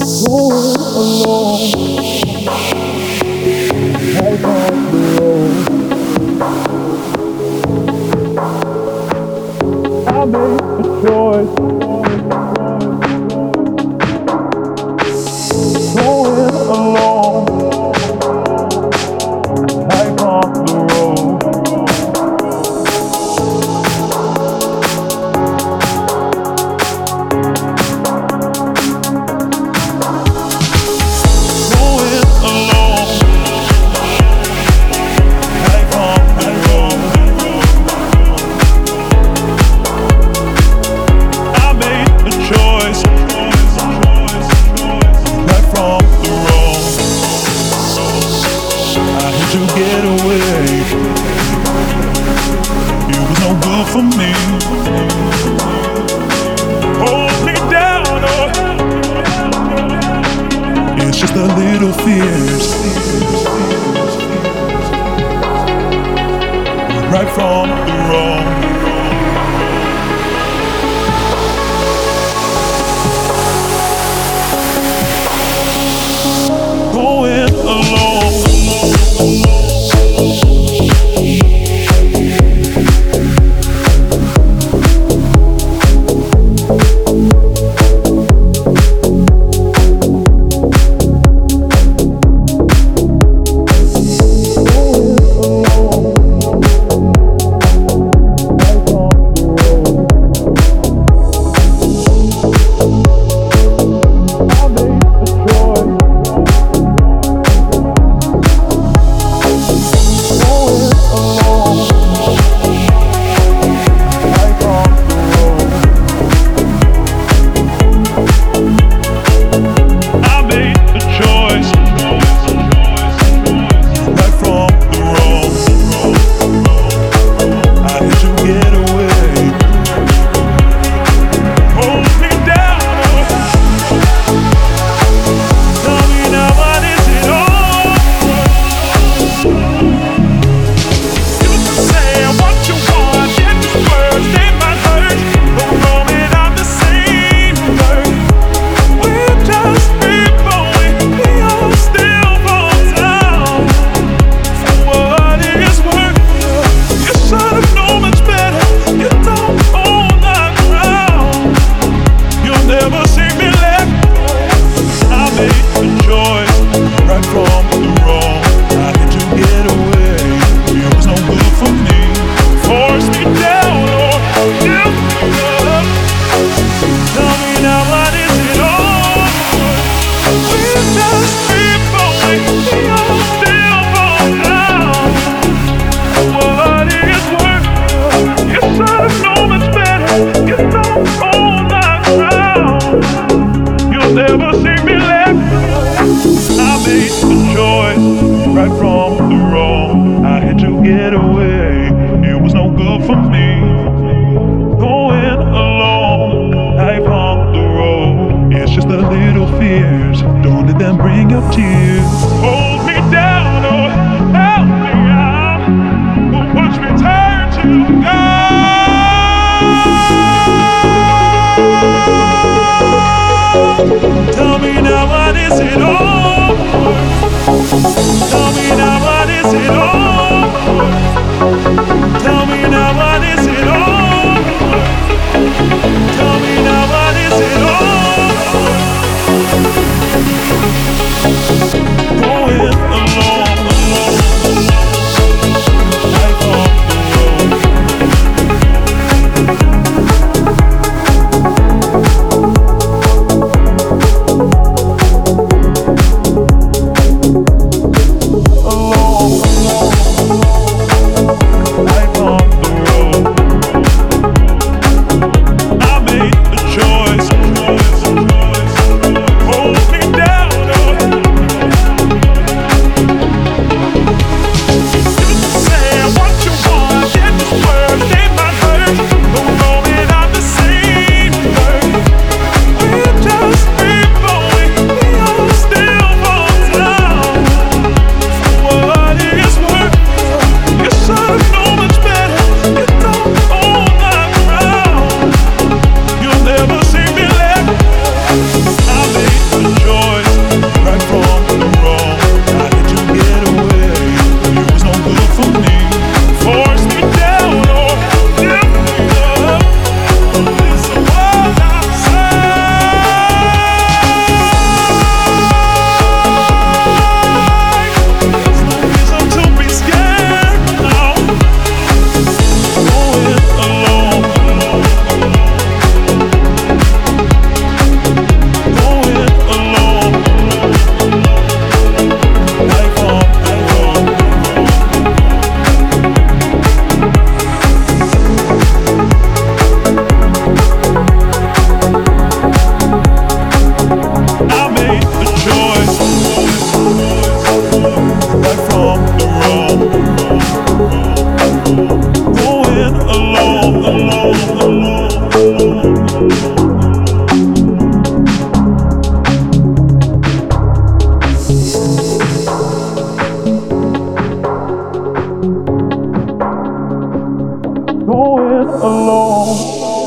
Going alone, life on the road. I made a choice. Going alone, life on the road. Going alone, life on the road. I made a choice, right from the wrong. I had to get away. It was no good for me. Hold me down, oh. It's just a little fierce, right from the wrong. Going alone, tell me now what is it all? Tell me now what is it all? Tell me now what is it all? Tell me now what is it all? Going alone, life on the road. going alone.